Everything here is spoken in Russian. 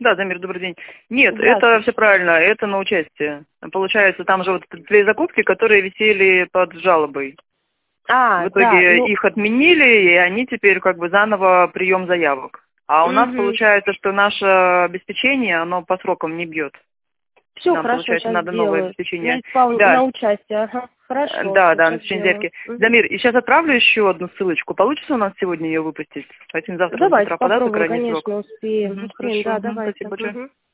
Да, Замир, добрый день. Нет, это Здравствуйте. все правильно, это на участие. Получается, там же вот две закупки, которые висели под жалобой. В Да, итоге ну, их отменили, и они теперь как бы заново прием заявок. А у нас угу. получается, что наше обеспечение, оно по срокам не бьет. Все Нам, хорошо, получается, сейчас надо новое сделаю. обеспечение. На Да, участие, ага. Хорошо, да, на сейчас обеспечение сделаю. заявки. Замир, и сейчас отправлю еще одну ссылочку. Получится у нас сегодня ее выпустить? Хотим завтра с Давайте утра податься, попробуем, крайний срок. конечно, успеем. Успеем, Хорошо, да, давайте. спасибо большое.